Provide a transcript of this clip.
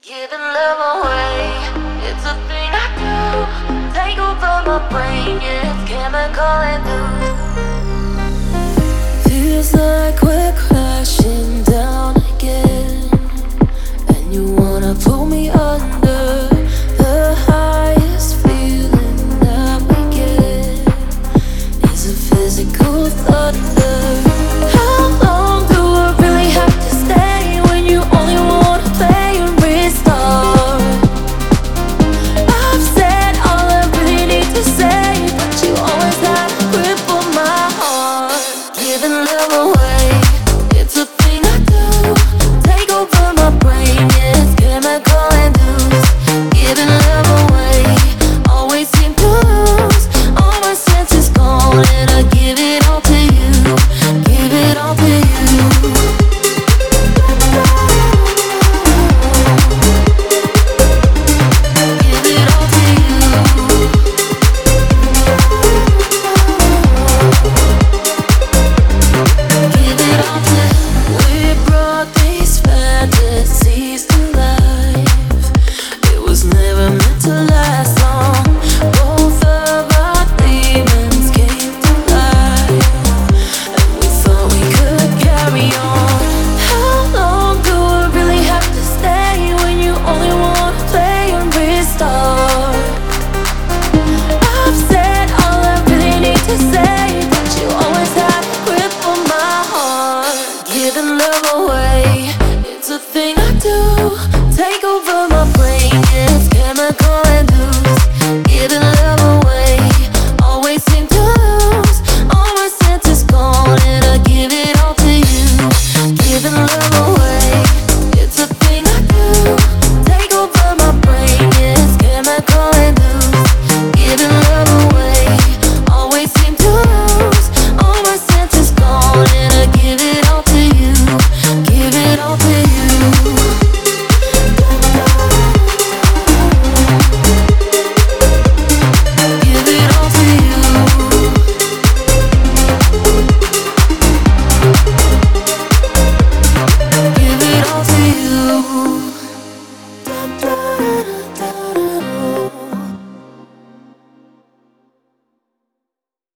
Giving love away, it's a thing I do. Take over my brain, yeah, it's chemical induced. Feels like we're crashing down again, and you wanna pull me under.